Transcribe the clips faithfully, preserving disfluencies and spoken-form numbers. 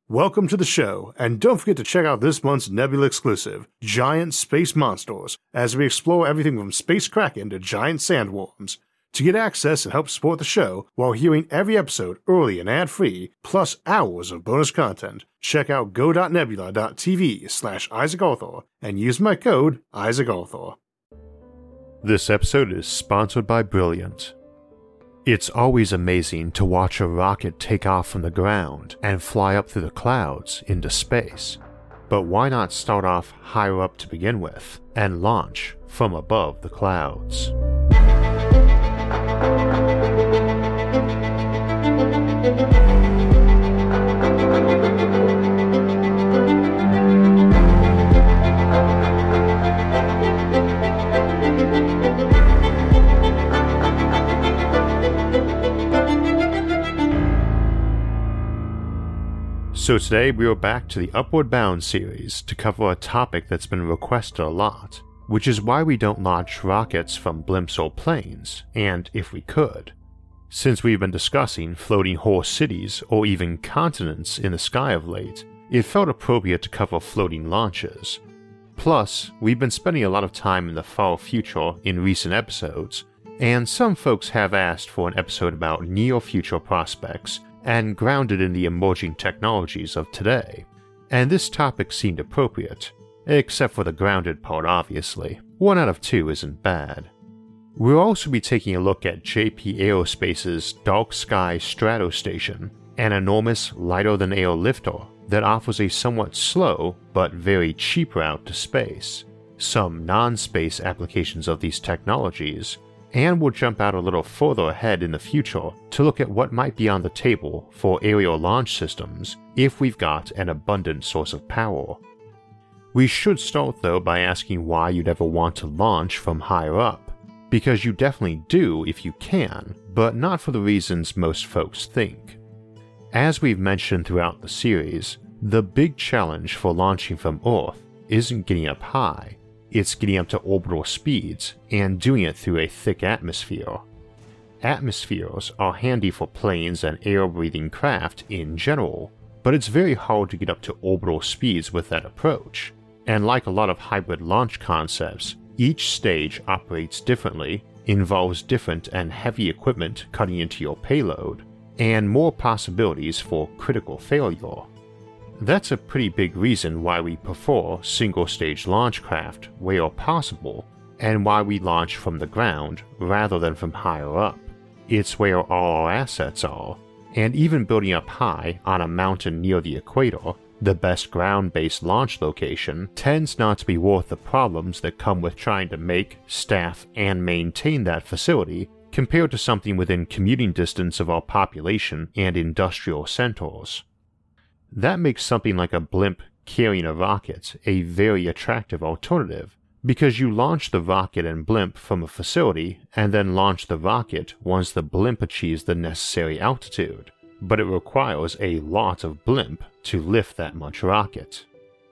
Welcome to the show, and don't forget to check out this month's Nebula exclusive, Giant Space Monsters, as we explore everything from space kraken to giant sandworms. To get access and help support the show while hearing every episode early and ad-free, plus hours of bonus content, check out go.nebula.tv slash Isaac Arthur and use my code Isaac Arthur. This episode is sponsored by Brilliant. It's always amazing to watch a rocket take off from the ground and fly up through the clouds into space. But why not start off higher up to begin with and launch from above the clouds? So today we are back to the Upward Bound series to cover a topic that's been requested a lot, which is why we don't launch rockets from blimps or planes, and if we could. Since we've been discussing floating whole cities or even continents in the sky of late, it felt appropriate to cover floating launches. Plus, we've been spending a lot of time in the far future in recent episodes, and some folks have asked for an episode about near-future prospects and grounded in the emerging technologies of today, and this topic seemed appropriate, except for the grounded part obviously. One out of two isn't bad. We'll also be taking a look at J P Aerospace's Dark Sky Stratostation, an enormous lighter-than-air lifter that offers a somewhat slow but very cheap route to space, some non-space applications of these technologies, and we'll jump out a little further ahead in the future to look at what might be on the table for aerial launch systems if we've got an abundant source of power. We should start though by asking why you'd ever want to launch from higher up, because you definitely do if you can, but not for the reasons most folks think. As we've mentioned throughout the series, the big challenge for launching from Earth isn't getting up high. It's getting up to orbital speeds and doing it through a thick atmosphere. Atmospheres are handy for planes and air-breathing craft in general, but it's very hard to get up to orbital speeds with that approach. And like a lot of hybrid launch concepts, each stage operates differently, involves different and heavy equipment cutting into your payload, and more possibilities for critical failure. That's a pretty big reason why we prefer single-stage launch craft where possible, and why we launch from the ground rather than from higher up. It's where all our assets are, and even building up high on a mountain near the equator, the best ground-based launch location, tends not to be worth the problems that come with trying to make, staff, and maintain that facility compared to something within commuting distance of our population and industrial centers. That makes something like a blimp carrying a rocket a very attractive alternative, because you launch the rocket and blimp from a facility and then launch the rocket once the blimp achieves the necessary altitude, but it requires a lot of blimp to lift that much rocket.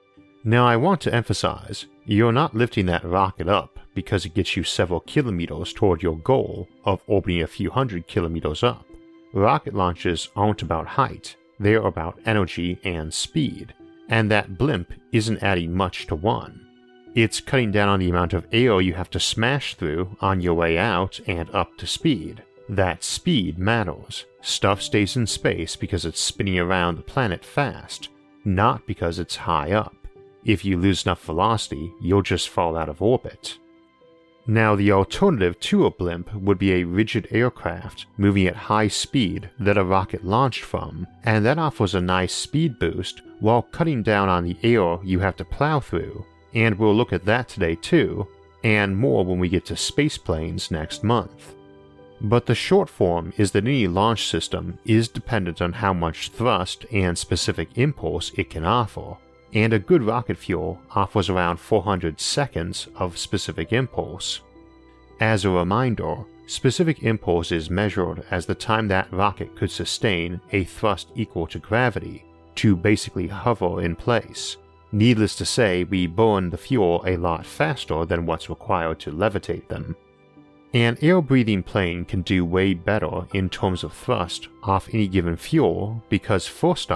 Now I want to emphasize, you're not lifting that rocket up because it gets you several kilometers toward your goal of orbiting a few hundred kilometers up. Rocket launches aren't about height. They're about energy and speed, and that blimp isn't adding much to one. It's cutting down on the amount of air you have to smash through on your way out and up to speed. That speed matters. Stuff stays in space because it's spinning around the planet fast, not because it's high up. If you lose enough velocity, you'll just fall out of orbit. Now, the alternative to a blimp would be a rigid aircraft moving at high speed that a rocket launched from, and that offers a nice speed boost while cutting down on the air you have to plow through, and we'll look at that today too, and more when we get to spaceplanes next month. But the short form is that any launch system is dependent on how much thrust and specific impulse it can offer, and a good rocket fuel offers around four hundred seconds of specific impulse. As a reminder, specific impulse is measured as the time that rocket could sustain a thrust equal to gravity, to basically hover in place. Needless to say, we burn the fuel a lot faster than what's required to levitate them. An air-breathing plane can do way better in terms of thrust off any given fuel because first off,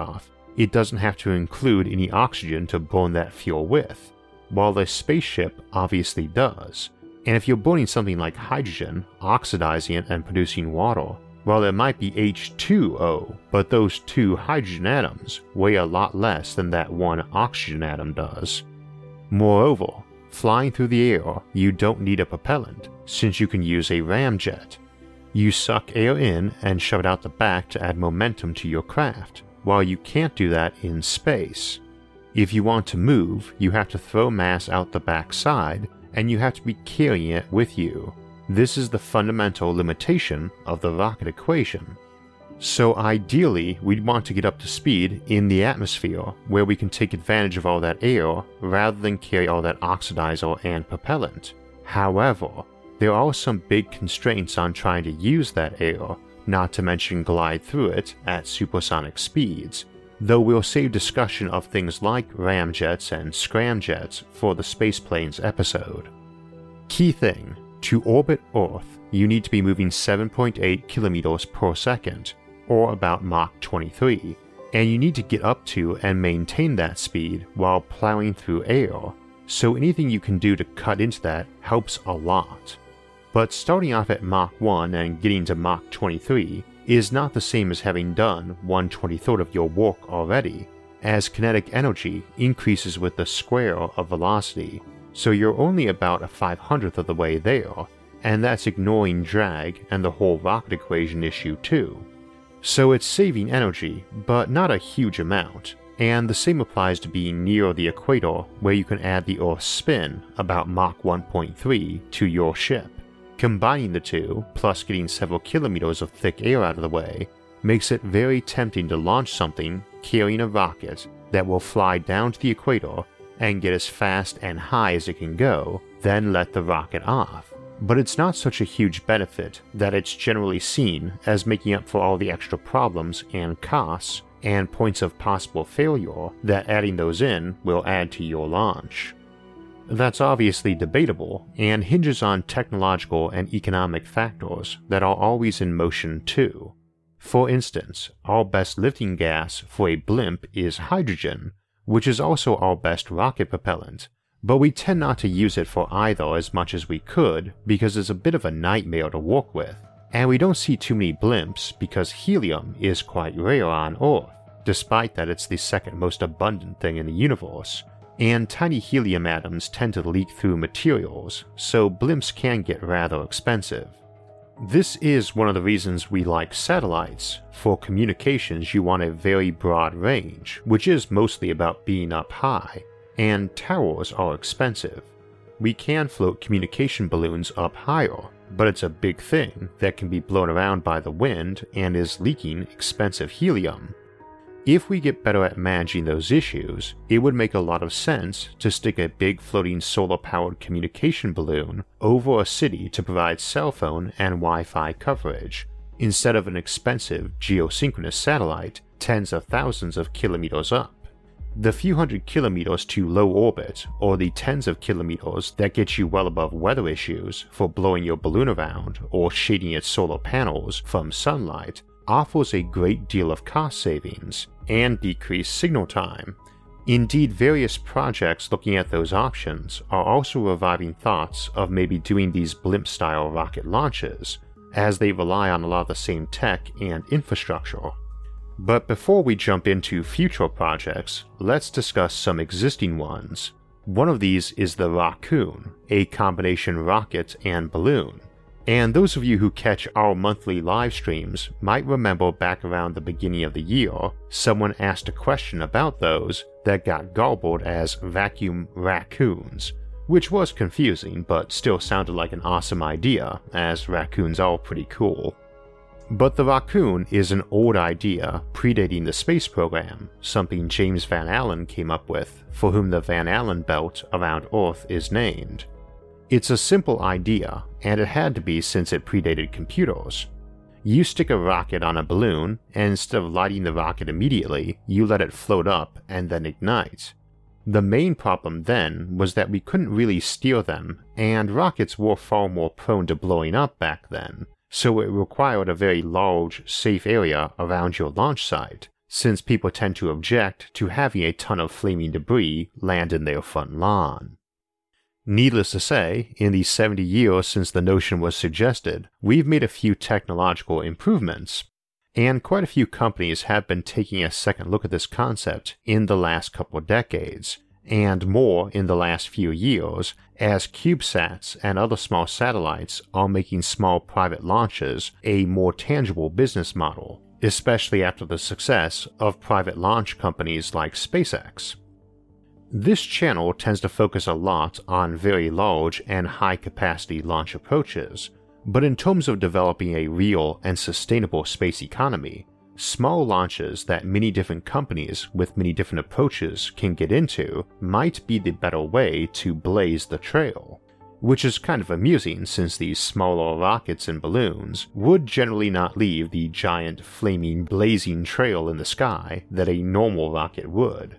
it doesn't have to include any oxygen to burn that fuel with, while a spaceship obviously does. And if you're burning something like hydrogen, oxidizing it and producing water, well, it might be H two O, but those two hydrogen atoms weigh a lot less than that one oxygen atom does. Moreover, flying through the air, you don't need a propellant, since you can use a ramjet. You suck air in and shove it out the back to add momentum to your craft, while you can't do that in space. If you want to move, you have to throw mass out the back side, and you have to be carrying it with you. This is the fundamental limitation of the rocket equation. So ideally, we'd want to get up to speed in the atmosphere, where we can take advantage of all that air rather than carry all that oxidizer and propellant. However, there are some big constraints on trying to use that air, not to mention glide through it at supersonic speeds, though we'll save discussion of things like ramjets and scramjets for the Spaceplanes episode. Key thing. To orbit Earth, you need to be moving seven point eight kilometers per second, or about Mach twenty-three, and you need to get up to and maintain that speed while plowing through air, so anything you can do to cut into that helps a lot. But starting off at Mach one and getting to Mach twenty-three is not the same as having done one twenty-third of your work already, as kinetic energy increases with the square of velocity. So you're only about a five hundredth of the way there, and that's ignoring drag and the whole rocket equation issue too. So it's saving energy, but not a huge amount, and the same applies to being near the equator, where you can add the Earth's spin, about Mach one point three, to your ship. Combining the two, plus getting several kilometers of thick air out of the way, makes it very tempting to launch something carrying a rocket that will fly down to the equator and get as fast and high as it can go, then let the rocket off. But it's not such a huge benefit that it's generally seen as making up for all the extra problems and costs and points of possible failure that adding those in will add to your launch. That's obviously debatable and hinges on technological and economic factors that are always in motion too. For instance, our best lifting gas for a blimp is hydrogen, which is also our best rocket propellant, but we tend not to use it for either as much as we could because it's a bit of a nightmare to work with, and we don't see too many blimps because helium is quite rare on Earth, despite that it's the second most abundant thing in the universe, and tiny helium atoms tend to leak through materials, so blimps can get rather expensive. This is one of the reasons we like satellites. For communications, you want a very broad range, which is mostly about being up high, and towers are expensive. We can float communication balloons up higher, but it's a big thing that can be blown around by the wind and is leaking expensive helium. If we get better at managing those issues, it would make a lot of sense to stick a big floating solar-powered communication balloon over a city to provide cell phone and Wi-Fi coverage, instead of an expensive geosynchronous satellite tens of thousands of kilometers up. The few hundred kilometers to low orbit, or the tens of kilometers that get you well above weather issues for blowing your balloon around or shading its solar panels from sunlight, offers a great deal of cost savings and decreased signal time. Indeed, various projects looking at those options are also reviving thoughts of maybe doing these blimp-style rocket launches, as they rely on a lot of the same tech and infrastructure. But before we jump into future projects, let's discuss some existing ones. One of these is the Raccoon, a combination rocket and balloon. And those of you who catch our monthly live streams might remember back around the beginning of the year, someone asked a question about those that got garbled as vacuum raccoons, which was confusing but still sounded like an awesome idea, as raccoons are pretty cool. But the Raccoon is an old idea predating the space program, something James Van Allen came up with, for whom the Van Allen belt around Earth is named. It's a simple idea, and it had to be since it predated computers. You stick a rocket on a balloon, and instead of lighting the rocket immediately, you let it float up and then ignite. The main problem then was that we couldn't really steer them, and rockets were far more prone to blowing up back then, so it required a very large, safe area around your launch site, since people tend to object to having a ton of flaming debris land in their front lawn. Needless to say, in the seventy years since the notion was suggested, we've made a few technological improvements, and quite a few companies have been taking a second look at this concept in the last couple decades, and more in the last few years, as CubeSats and other small satellites are making small private launches a more tangible business model, especially after the success of private launch companies like SpaceX. This channel tends to focus a lot on very large and high-capacity launch approaches, but in terms of developing a real and sustainable space economy, small launches that many different companies with many different approaches can get into might be the better way to blaze the trail, which is kind of amusing since these smaller rockets and balloons would generally not leave the giant flaming blazing trail in the sky that a normal rocket would.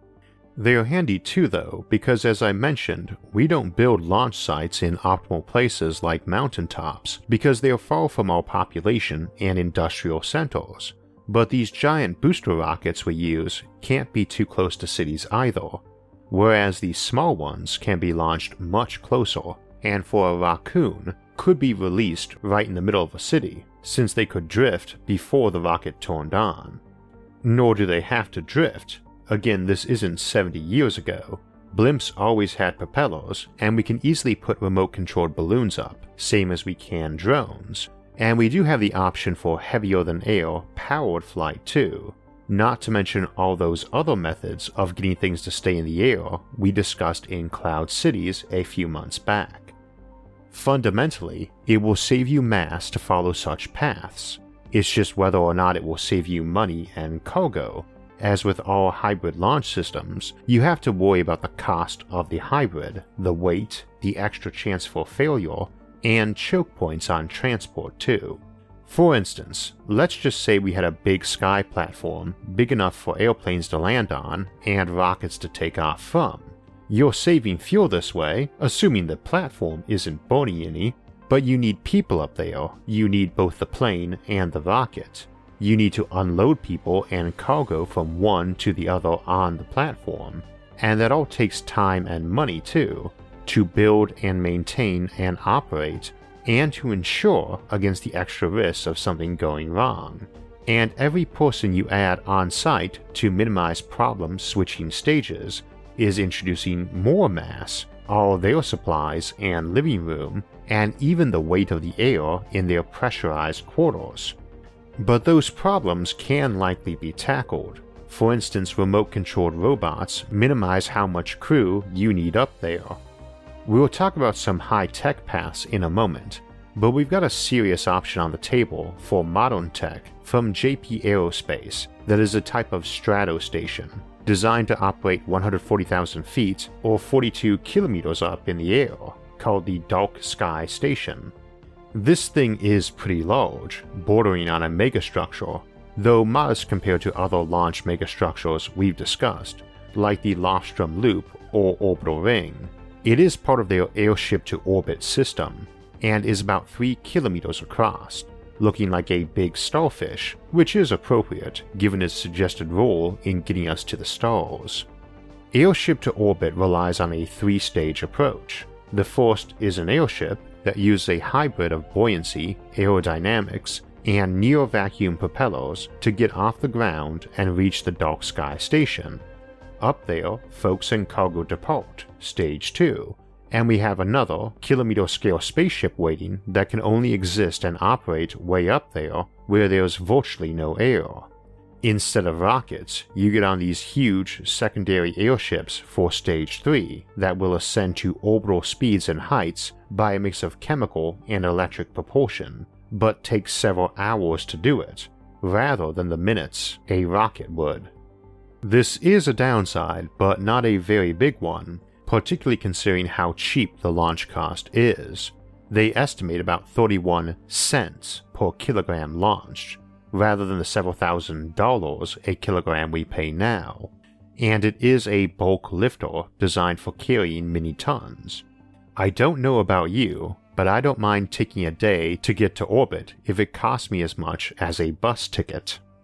They are handy too though, because as I mentioned, we don't build launch sites in optimal places like mountaintops because they are far from our population and industrial centers. But these giant booster rockets we use can't be too close to cities either, whereas these small ones can be launched much closer, and for a Raccoon could be released right in the middle of a city, since they could drift before the rocket turned on. Nor do they have to drift. Again, this isn't seventy years ago. Blimps always had propellers, and we can easily put remote-controlled balloons up, same as we can drones. And we do have the option for heavier-than-air powered flight too, not to mention all those other methods of getting things to stay in the air we discussed in Cloud Cities a few months back. Fundamentally, it will save you mass to follow such paths. It's just whether or not it will save you money and cargo. As with all hybrid launch systems, you have to worry about the cost of the hybrid, the weight, the extra chance for failure, and choke points on transport too. For instance, let's just say we had a big sky platform big enough for airplanes to land on and rockets to take off from. You're saving fuel this way, assuming the platform isn't burning any, but you need people up there. You need both the plane and the rocket. You need to unload people and cargo from one to the other on the platform, and that all takes time and money too, to build and maintain and operate, and to ensure against the extra risks of something going wrong. And every person you add on site to minimize problems switching stages is introducing more mass, all their supplies and living room, and even the weight of the air in their pressurized quarters. But those problems can likely be tackled. For instance, remote-controlled robots minimize how much crew you need up there. We will talk about some high-tech paths in a moment, but we've got a serious option on the table for modern tech from J P Aerospace that is a type of stratostation, designed to operate one hundred forty thousand feet or forty-two kilometers up in the air, called the Dark Sky Station. This thing is pretty large, bordering on a megastructure, though modest compared to other launch megastructures we've discussed, like the Lofstrom Loop or Orbital Ring. It is part of their airship-to-orbit system, and is about three kilometers across, looking like a big starfish, which is appropriate given its suggested role in getting us to the stars. Airship-to-orbit relies on a three-stage approach. The first is an airship that uses a hybrid of buoyancy, aerodynamics, and near-vacuum propellers to get off the ground and reach the Dark Sky Station. Up there, folks and cargo depart, stage two, and we have another kilometer-scale spaceship waiting that can only exist and operate way up there where there's virtually no air. Instead of rockets, you get on these huge secondary airships for stage three that will ascend to orbital speeds and heights by a mix of chemical and electric propulsion, but takes several hours to do it, rather than the minutes a rocket would. This is a downside, but not a very big one, particularly considering how cheap the launch cost is. They estimate about thirty-one cents per kilogram launched, rather than the several thousand dollars a kilogram we pay now, and it is a bulk lifter designed for carrying many tons. I don't know about you, but I don't mind taking a day to get to orbit if it costs me as much as a bus ticket.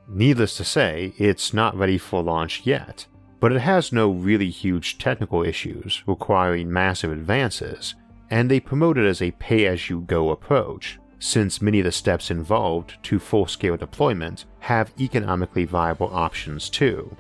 Needless to say, it's not ready for launch yet, but it has no really huge technical issues requiring massive advances, and they promote it as a pay-as-you-go approach, since many of the steps involved to full-scale deployment have economically viable options too.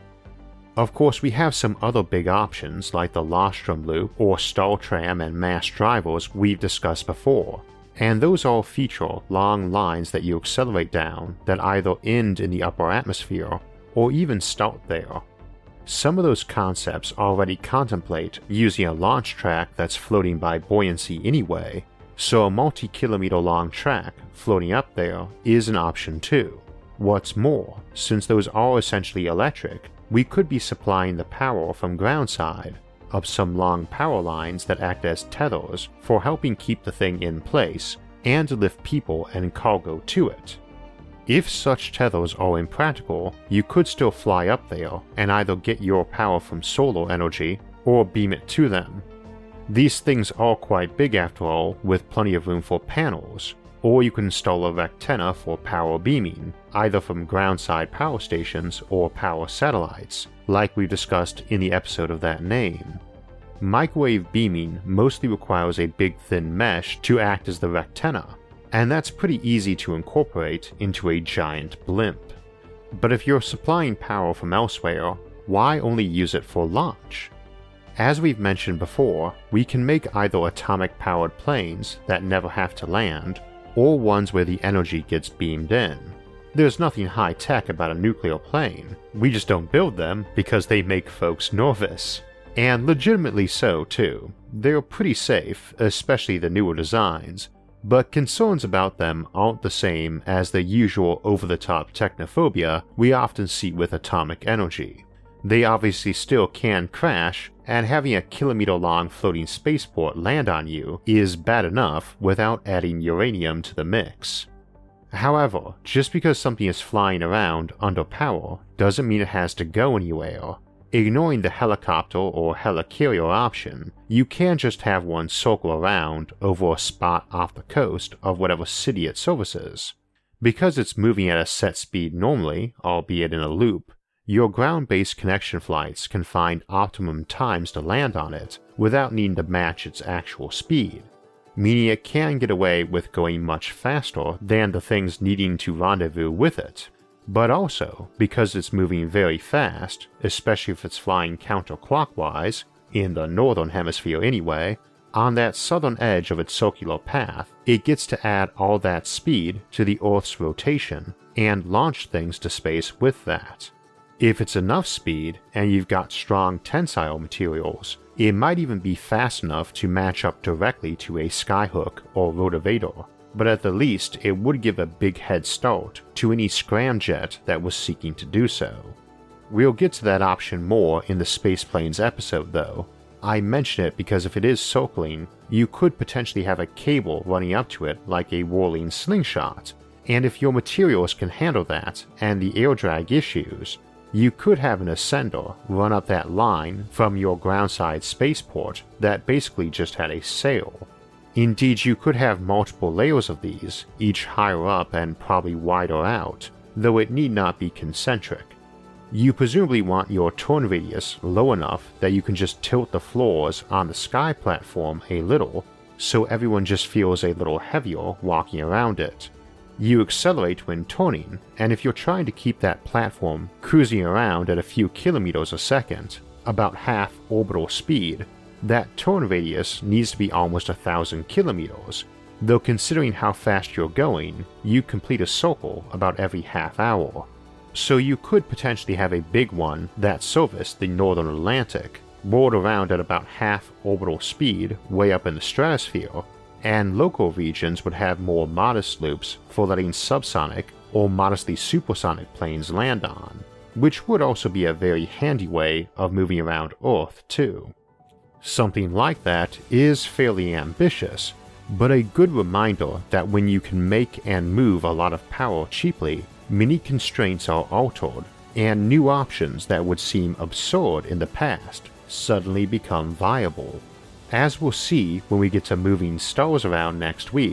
Of course, we have some other big options like the Lostrum Loop or Startram and mass drivers we've discussed before, and those all feature long lines that you accelerate down that either end in the upper atmosphere or even start there. Some of those concepts already contemplate using a launch track that's floating by buoyancy anyway, so a multi-kilometer long track floating up there is an option too. What's more, since those are essentially electric, we could be supplying the power from groundside of some long power lines that act as tethers for helping keep the thing in place and to lift people and cargo to it. If such tethers are impractical, you could still fly up there and either get your power from solar energy or beam it to them. These things are quite big after all, with plenty of room for panels, or you can install a Rectenna for power beaming, either from groundside power stations or power satellites, like we discussed in the episode of that name. Microwave beaming mostly requires a big thin mesh to act as the Rectenna, and that's pretty easy to incorporate into a giant blimp. But if you're supplying power from elsewhere, why only use it for launch? As we've mentioned before, we can make either atomic-powered planes that never have to land, or ones where the energy gets beamed in. There's nothing high-tech about a nuclear plane, we just don't build them because they make folks nervous. And legitimately so too. They're pretty safe, especially the newer designs, but concerns about them aren't the same as the usual over-the-top technophobia we often see with atomic energy. They obviously still can crash, and having a kilometer-long floating spaceport land on you is bad enough without adding uranium to the mix. However, just because something is flying around under power doesn't mean it has to go anywhere. Ignoring the helicopter or helicarrier option, you can just have one circle around over a spot off the coast of whatever city it services. Because it's moving at a set speed normally, albeit in a loop, your ground-based connection flights can find optimum times to land on it without needing to match its actual speed, meaning it can get away with going much faster than the things needing to rendezvous with it. But also, because it's moving very fast, especially if it's flying counterclockwise, in the northern hemisphere anyway, on that southern edge of its circular path, it gets to add all that speed to the Earth's rotation and launch things to space with that. If it's enough speed, and you've got strong tensile materials, it might even be fast enough to match up directly to a Skyhook or Rotavator, but at the least it would give a big head start to any scramjet that was seeking to do so. We'll get to that option more in the Spaceplanes episode though. I mention it because if it is circling, you could potentially have a cable running up to it like a whirling slingshot, and if your materials can handle that and the air drag issues, you could have an ascender run up that line from your groundside spaceport that basically just had a sail. Indeed, you could have multiple layers of these, each higher up and probably wider out, though it need not be concentric. You presumably want your turn radius low enough that you can just tilt the floors on the sky platform a little, so everyone just feels a little heavier walking around it. You accelerate when turning, and if you're trying to keep that platform cruising around at a few kilometers a second, about half orbital speed, that turn radius needs to be almost a thousand kilometers, though considering how fast you're going, you complete a circle about every half hour. So you could potentially have a big one that serviced the northern Atlantic, whirled around at about half orbital speed way up in the stratosphere, and local regions would have more modest loops for letting subsonic or modestly supersonic planes land on, which would also be a very handy way of moving around Earth too. Something like that is fairly ambitious, but a good reminder that when you can make and move a lot of power cheaply, many constraints are altered, and new options that would seem absurd in the past suddenly become viable. As we'll see when we get to moving stars around next week,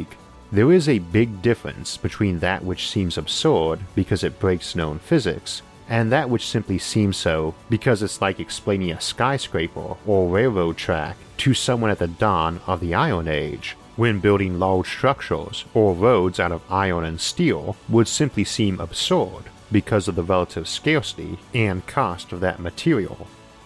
There is a big difference between that which seems absurd because it breaks known physics, and that which simply seems so because it's like explaining a skyscraper or railroad track to someone at the dawn of the Iron Age, when building large structures or roads out of iron and steel would simply seem absurd because of the relative scarcity and cost of that material.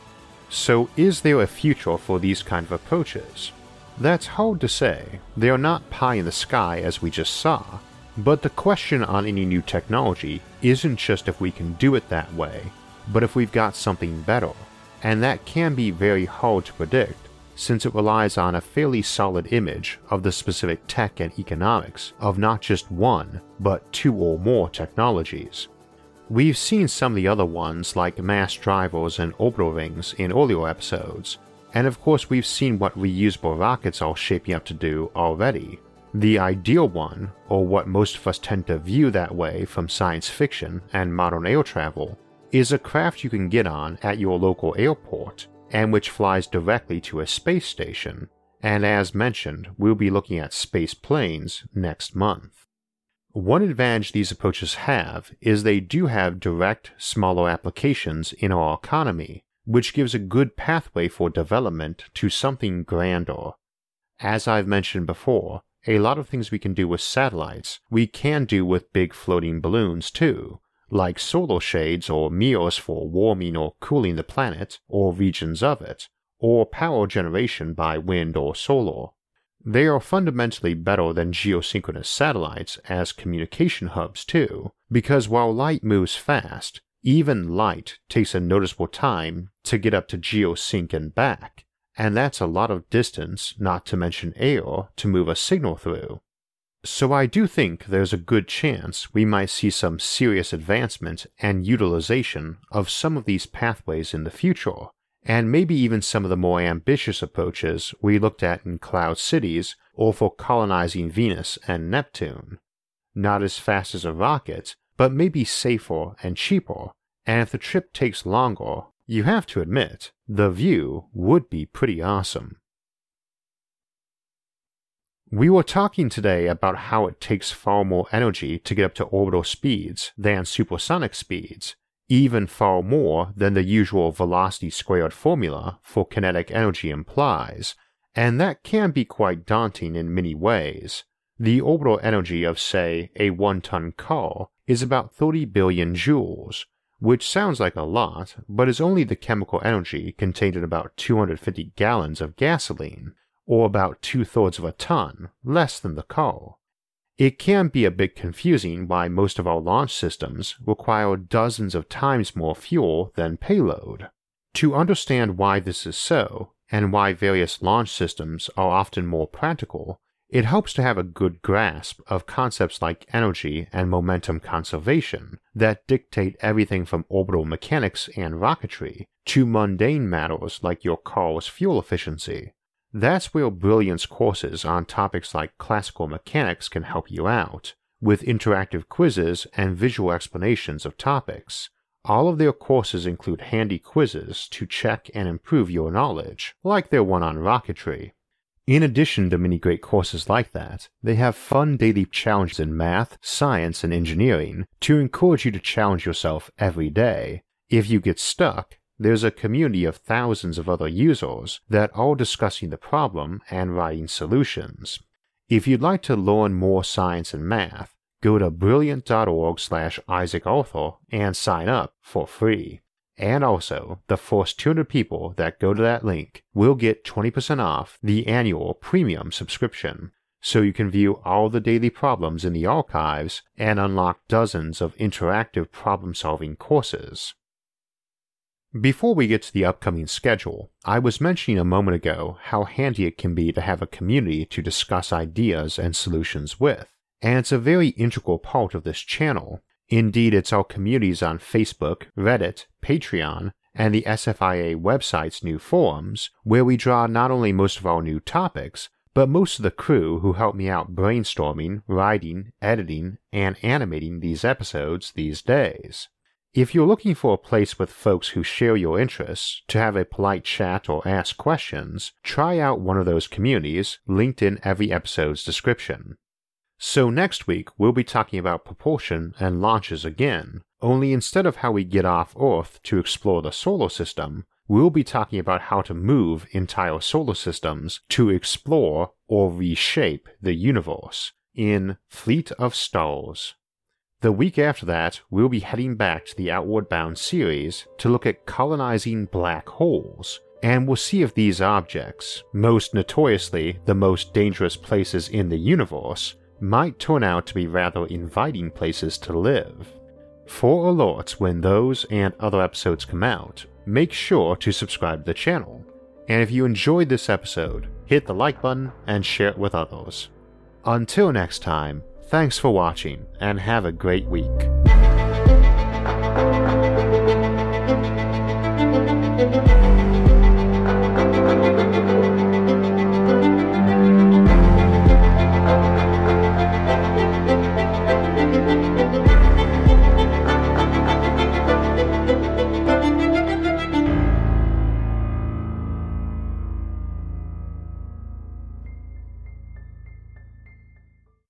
So is there a future for these kind of approaches? That's hard to say. They are not pie in the sky as we just saw, but the question on any new technology isn't just if we can do it that way, but if we've got something better, and that can be very hard to predict since it relies on a fairly solid image of the specific tech and economics of not just one, but two or more technologies. We've seen some of the other ones like mass drivers and orbital rings in earlier episodes, and of course we've seen what reusable rockets are shaping up to do already. The ideal one, or what most of us tend to view that way from science fiction and modern air travel, is a craft you can get on at your local airport, and which flies directly to a space station, and as mentioned, we'll be looking at space planes next month. One advantage these approaches have is they do have direct, smaller applications in our economy, which gives a good pathway for development to something grander. As I've mentioned before, a lot of things we can do with satellites we can do with big floating balloons too, like solar shades or mirrors for warming or cooling the planet or regions of it, or power generation by wind or solar. They are fundamentally better than geosynchronous satellites as communication hubs too, because while light moves fast, even light takes a noticeable time to get up to geosync and back, and that's a lot of distance, not to mention air, to move a signal through. So I do think there's a good chance we might see some serious advancement and utilization of some of these pathways in the future, and maybe even some of the more ambitious approaches we looked at in Cloud Cities or for colonizing Venus and Neptune. Not as fast as a rocket, but maybe safer and cheaper, and if the trip takes longer, you have to admit, the view would be pretty awesome. We were talking today about how it takes far more energy to get up to orbital speeds than supersonic speeds, even far more than the usual velocity squared formula for kinetic energy implies, and that can be quite daunting in many ways. The orbital energy of, say, a one-ton car is about thirty billion joules, which sounds like a lot, but is only the chemical energy contained in about two hundred fifty gallons of gasoline, or about two-thirds of a ton, less than the car. It can be a bit confusing why most of our launch systems require dozens of times more fuel than payload. To understand why this is so, and why various launch systems are often more practical, it helps to have a good grasp of concepts like energy and momentum conservation that dictate everything from orbital mechanics and rocketry to mundane matters like your car's fuel efficiency. That's where Brilliant's courses on topics like classical mechanics can help you out, with interactive quizzes and visual explanations of topics. All of their courses include handy quizzes to check and improve your knowledge, like their one on rocketry. In addition to many great courses like that, they have fun daily challenges in math, science, and engineering to encourage you to challenge yourself every day. If you get stuck, there's a community of thousands of other users that are discussing the problem and writing solutions. If you'd like to learn more science and math, go to brilliant.org slash Isaac Arthur and sign up for free. And also, the first two hundred people that go to that link will get twenty percent off the annual premium subscription, so you can view all the daily problems in the archives and unlock dozens of interactive problem-solving courses. Before we get to the upcoming schedule, I was mentioning a moment ago how handy it can be to have a community to discuss ideas and solutions with, and it's a very integral part of this channel. Indeed, it's our communities on Facebook, Reddit, Patreon, and the S F I A website's new forums, where we draw not only most of our new topics, but most of the crew who help me out brainstorming, writing, editing, and animating these episodes these days. If you're looking for a place with folks who share your interests to have a polite chat or ask questions, try out one of those communities linked in every episode's description. So next week we'll be talking about propulsion and launches again, only instead of how we get off Earth to explore the solar system, we'll be talking about how to move entire solar systems to explore or reshape the universe in Fleet of Stars. The week after that, we'll be heading back to the Outward Bound series to look at colonizing black holes, and we'll see if these objects, most notoriously the most dangerous places in the universe, might turn out to be rather inviting places to live. For alerts when those and other episodes come out, make sure to subscribe to the channel. And if you enjoyed this episode, hit the like button and share it with others. Until next time, thanks for watching and have a great week. Thank you.